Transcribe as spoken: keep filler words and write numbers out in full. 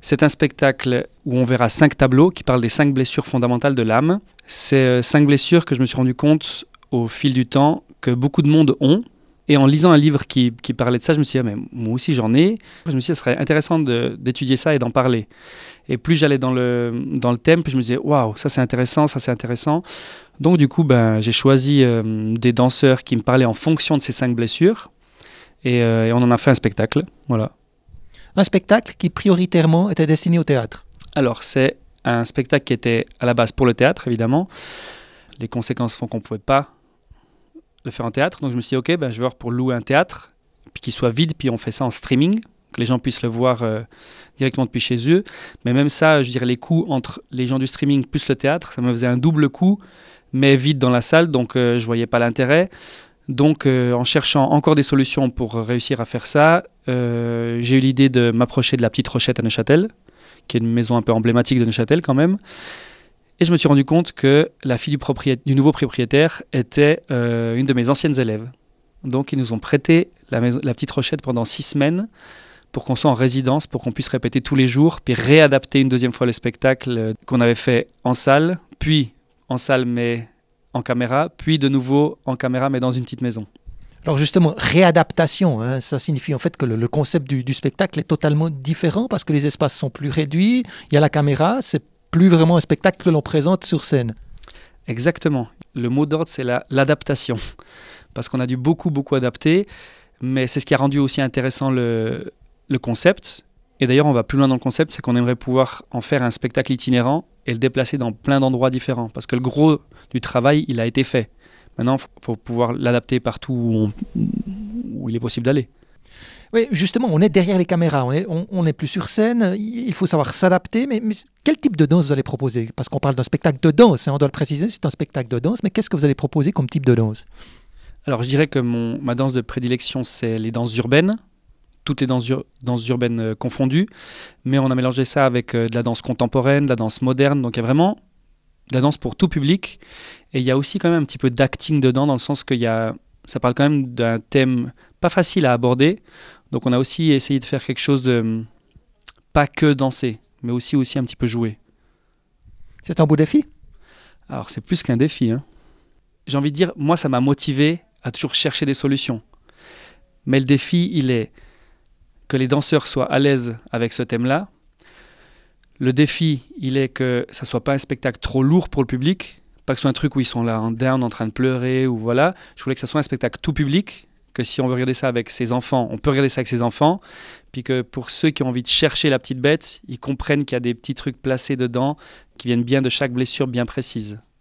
C'est un spectacle où on verra cinq tableaux qui parlent des cinq blessures fondamentales de l'âme. C'est euh, cinq blessures que je me suis rendu compte au fil du temps que beaucoup de monde ont. Et en lisant un livre qui, qui parlait de ça, je me suis dit, ah, mais moi aussi j'en ai. Je me suis dit, ce serait intéressant de, d'étudier ça et d'en parler. Et plus j'allais dans le, dans le thème, plus je me disais, waouh, ça c'est intéressant, ça c'est intéressant. Donc du coup, ben, j'ai choisi euh, des danseurs qui me parlaient en fonction de ces cinq blessures. Et, euh, et on en a fait un spectacle, voilà. Un spectacle qui prioritairement était destiné au théâtre. Alors, c'est un spectacle qui était à la base pour le théâtre, évidemment. Les conséquences font qu'on ne pouvait pas le faire en théâtre. Donc, je me suis dit, OK, ben, je vais voir pour louer un théâtre, puis qu'il soit vide, puis on fait ça en streaming, que les gens puissent le voir euh, directement depuis chez eux. Mais même ça, je dirais, les coûts entre les gens du streaming plus le théâtre, ça me faisait un double coût, mais vide dans la salle, donc euh, je ne voyais pas l'intérêt. Donc, euh, en cherchant encore des solutions pour réussir à faire ça, euh, j'ai eu l'idée de m'approcher de la Petite Rochette à Neuchâtel, qui est une maison un peu emblématique de Neuchâtel quand même. Et je me suis rendu compte que la fille du, propriétaire, du nouveau propriétaire était euh, une de mes anciennes élèves. Donc, ils nous ont prêté la, maison, la Petite Rochette pendant six semaines pour qu'on soit en résidence, pour qu'on puisse répéter tous les jours, puis réadapter une deuxième fois le spectacle qu'on avait fait en salle, puis en salle mais en caméra, puis de nouveau en caméra mais dans une petite maison. Alors justement, réadaptation, hein, ça signifie en fait que le, le concept du, du spectacle est totalement différent parce que les espaces sont plus réduits, il y a la caméra, c'est plus vraiment un spectacle que l'on présente sur scène. Exactement. Le mot d'ordre, c'est la, l'adaptation. Parce qu'on a dû beaucoup, beaucoup adapter, mais c'est ce qui a rendu aussi intéressant le, le concept. Et d'ailleurs, on va plus loin dans le concept, c'est qu'on aimerait pouvoir en faire un spectacle itinérant et le déplacer dans plein d'endroits différents. Parce que le gros du travail, il a été fait. Maintenant, il faut, faut pouvoir l'adapter partout où, on, où il est possible d'aller. Oui, justement, on est derrière les caméras, on n'est on, on est plus sur scène, il faut savoir s'adapter. Mais, mais quel type de danse vous allez proposer ? Parce qu'on parle d'un spectacle de danse, hein, on doit le préciser, c'est un spectacle de danse, mais qu'est-ce que vous allez proposer comme type de danse ? Alors, je dirais que mon, ma danse de prédilection, c'est les danses urbaines. Toutes les danses, ur- danses urbaines euh, confondues, mais on a mélangé ça avec euh, de la danse contemporaine, de la danse moderne, donc il y a vraiment de la danse pour tout public, et il y a aussi quand même un petit peu d'acting dedans, dans le sens que y a, ça parle quand même d'un thème pas facile à aborder, donc on a aussi essayé de faire quelque chose de pas que danser, mais aussi, aussi un petit peu jouer. C'est un beau défi ? Alors c'est plus qu'un défi, hein. J'ai envie de dire, moi ça m'a motivé à toujours chercher des solutions, mais le défi il est que les danseurs soient à l'aise avec ce thème-là. Le défi, il est que ça ne soit pas un spectacle trop lourd pour le public, pas que ce soit un truc où ils sont là en down, en train de pleurer, ou voilà. Je voulais que ce soit un spectacle tout public, que si on veut regarder ça avec ses enfants, on peut regarder ça avec ses enfants, puis que pour ceux qui ont envie de chercher la petite bête, ils comprennent qu'il y a des petits trucs placés dedans qui viennent bien de chaque blessure bien précise.